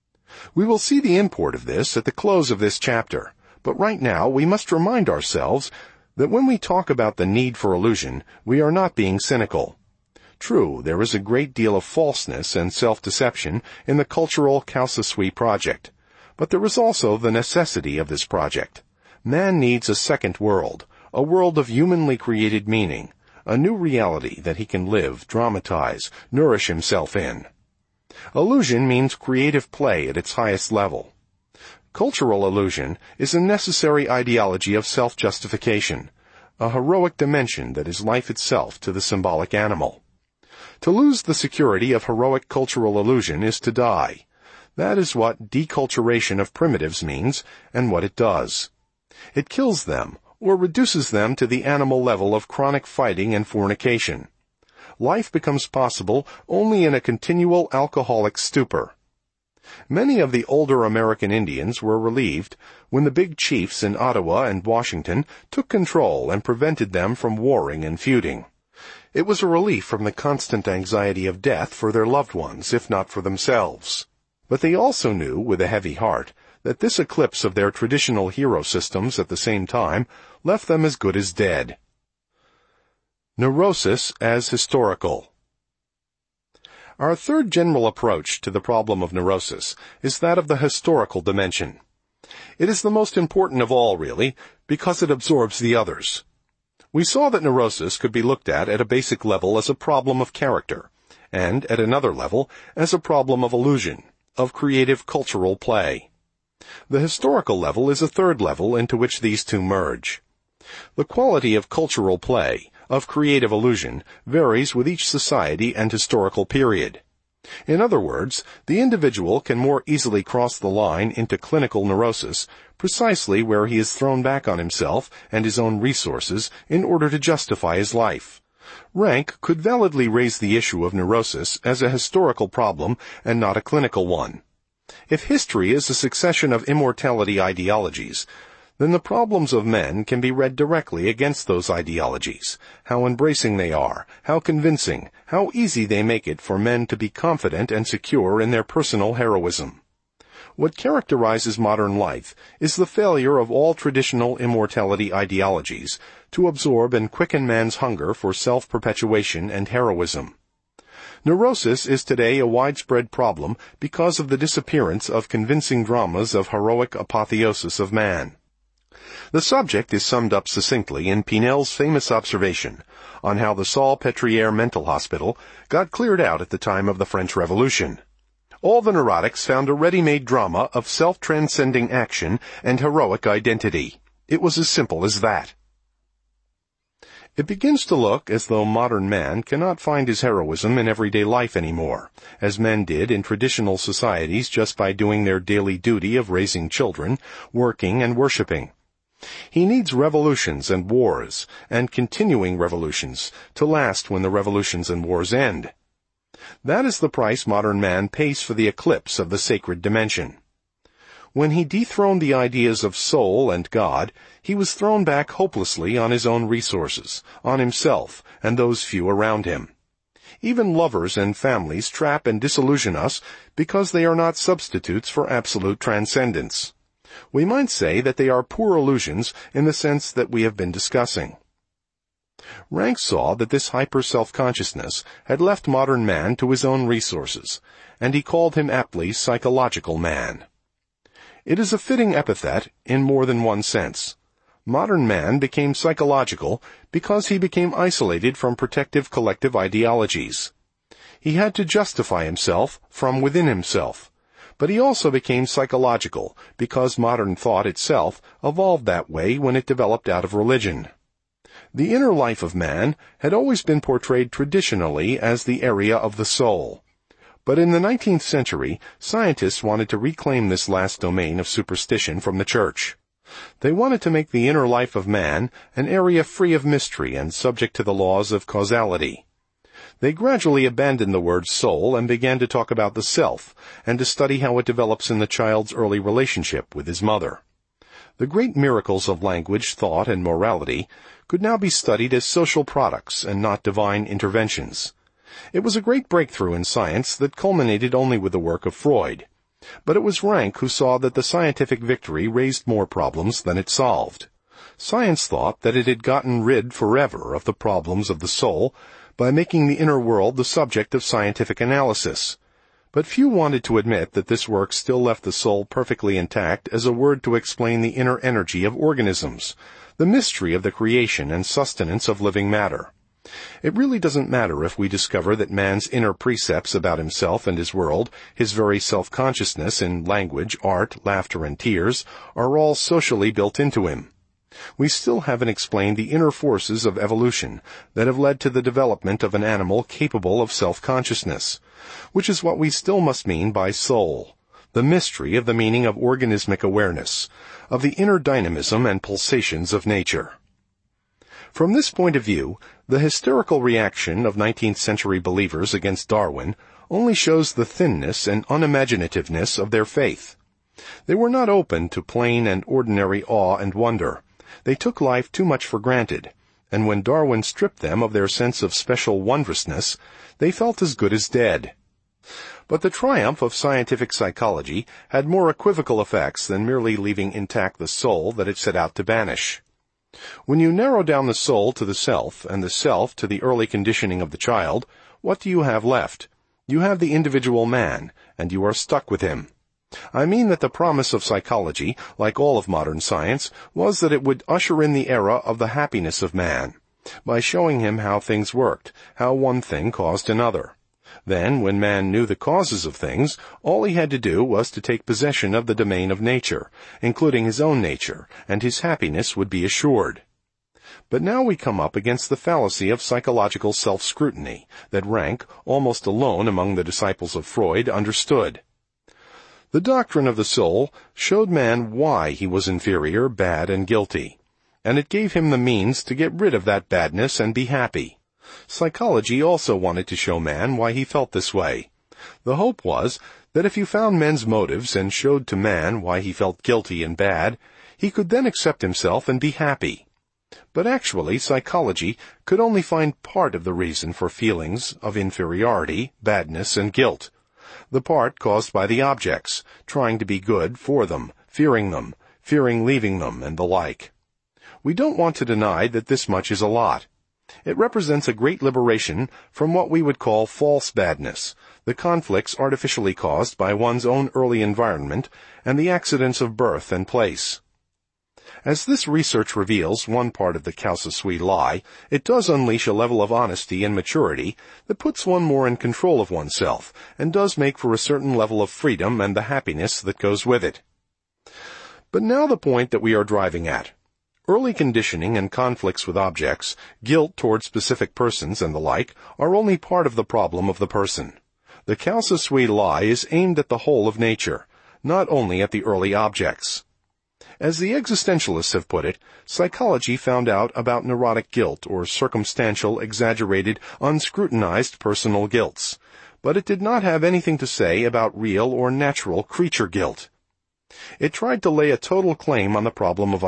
We will see the import of this at the close of this chapter, but right now we must remind ourselves that when we talk about the need for illusion, we are not being cynical. True, there is a great deal of falseness and self-deception in the cultural Causasui project, but there is also the necessity of this project. Man needs a second world, a world of humanly created meaning, a new reality that he can live, dramatize, nourish himself in. Illusion means creative play at its highest level. Cultural illusion is a necessary ideology of self-justification, a heroic dimension that is life itself to the symbolic animal. To lose the security of heroic cultural illusion is to die. That is what deculturation of primitives means and what it does. It kills them, or reduces them to the animal level of chronic fighting and fornication. Life becomes possible only in a continual alcoholic stupor. Many of the older American Indians were relieved when the big chiefs in Ottawa and Washington took control and prevented them from warring and feuding. It was a relief from the constant anxiety of death for their loved ones, if not for themselves. But they also knew, with a heavy heart, that this eclipse of their traditional hero systems at the same time left them as good as dead. Neurosis as historical. Our third general approach to the problem of neurosis is that of the historical dimension. It is the most important of all, really, because it absorbs the others. We saw that neurosis could be looked at at a basic level as a problem of character, and at another level as a problem of illusion, of creative cultural play. The historical level is a third level into which these two merge. The quality of cultural play, of creative illusion, varies with each society and historical period. In other words, the individual can more easily cross the line into clinical neurosis precisely where he is thrown back on himself and his own resources in order to justify his life. Rank could validly raise the issue of neurosis as a historical problem and not a clinical one. If history is a succession of immortality ideologies, then the problems of men can be read directly against those ideologies, how embracing they are, how convincing, how easy they make it for men to be confident and secure in their personal heroism. What characterizes modern life is the failure of all traditional immortality ideologies to absorb and quicken man's hunger for self-perpetuation and heroism. Neurosis is today a widespread problem because of the disappearance of convincing dramas of heroic apotheosis of man. The subject is summed up succinctly in Pinel's famous observation on how the Salpêtrière mental hospital got cleared out at the time of the French Revolution. All the neurotics found a ready-made drama of self-transcending action and heroic identity. It was as simple as that. It begins to look as though modern man cannot find his heroism in everyday life anymore, as men did in traditional societies just by doing their daily duty of raising children, working and worshipping. He needs revolutions and wars, and continuing revolutions, to last when the revolutions and wars end. That is the price modern man pays for the eclipse of the sacred dimension. When he dethroned the ideas of soul and God, he was thrown back hopelessly on his own resources, on himself, and those few around him. Even lovers and families trap and disillusion us because they are not substitutes for absolute transcendence. We might say that they are poor illusions in the sense that we have been discussing. Rank saw that this hyper-self-consciousness had left modern man to his own resources, and he called him aptly psychological man. It is a fitting epithet in more than one sense. Modern man became psychological because he became isolated from protective collective ideologies. He had to justify himself from within himself, but he also became psychological because modern thought itself evolved that way when it developed out of religion. The inner life of man had always been portrayed traditionally as the area of the soul. But in the nineteenth century, scientists wanted to reclaim this last domain of superstition from the church. They wanted to make the inner life of man an area free of mystery and subject to the laws of causality. They gradually abandoned the word soul and began to talk about the self, and to study how it develops in the child's early relationship with his mother. The great miracles of language, thought, and morality could now be studied as social products and not divine interventions. It was a great breakthrough in science that culminated only with the work of Freud. But it was Rank who saw that the scientific victory raised more problems than it solved. Science thought that it had gotten rid forever of the problems of the soul by making the inner world the subject of scientific analysis. But few wanted to admit that this work still left the soul perfectly intact as a word to explain the inner energy of organisms, the mystery of the creation and sustenance of living matter. It really doesn't matter if we discover that man's inner precepts about himself and his world, his very self-consciousness in language, art, laughter, and tears, are all socially built into him. We still haven't explained the inner forces of evolution that have led to the development of an animal capable of self-consciousness, which is what we still must mean by soul, the mystery of the meaning of organismic awareness, of the inner dynamism and pulsations of nature. From this point of view, the hysterical reaction of nineteenth century believers against Darwin only shows the thinness and unimaginativeness of their faith. They were not open to plain and ordinary awe and wonder. They took life too much for granted, and when Darwin stripped them of their sense of special wondrousness, they felt as good as dead. But the triumph of scientific psychology had more equivocal effects than merely leaving intact the soul that it set out to banish. When you narrow down the soul to the self, and the self to the early conditioning of the child, what do you have left? You have the individual man, and you are stuck with him. I mean that the promise of psychology, like all of modern science, was that it would usher in the era of the happiness of man, by showing him how things worked, how one thing caused another. Then, when man knew the causes of things, all he had to do was to take possession of the domain of nature, including his own nature, and his happiness would be assured. But now we come up against the fallacy of psychological self-scrutiny that Rank, almost alone among the disciples of Freud, understood. The doctrine of the soul showed man why he was inferior, bad, and guilty, and it gave him the means to get rid of that badness and be happy. Psychology also wanted to show man why he felt this way. The hope was that if you found men's motives and showed to man why he felt guilty and bad, he could then accept himself and be happy. But actually, psychology could only find part of the reason for feelings of inferiority, badness, and guilt. The part caused by the objects, trying to be good for them, fearing them, fearing leaving them, and the like. We don't want to deny that this much is a lot. It represents a great liberation from what we would call false badness, the conflicts artificially caused by one's own early environment and the accidents of birth and place. As this research reveals one part of the causa sui lie, it does unleash a level of honesty and maturity that puts one more in control of oneself, and does make for a certain level of freedom and the happiness that goes with it. But now the point that we are driving at. Early conditioning and conflicts with objects, guilt toward specific persons and the like, are only part of the problem of the person. The causa sui lie is aimed at the whole of nature, not only at the early objects. As the existentialists have put it, psychology found out about neurotic guilt or circumstantial, exaggerated, unscrutinized personal guilts, but it did not have anything to say about real or natural creature guilt. It tried to lay a total claim on the problem of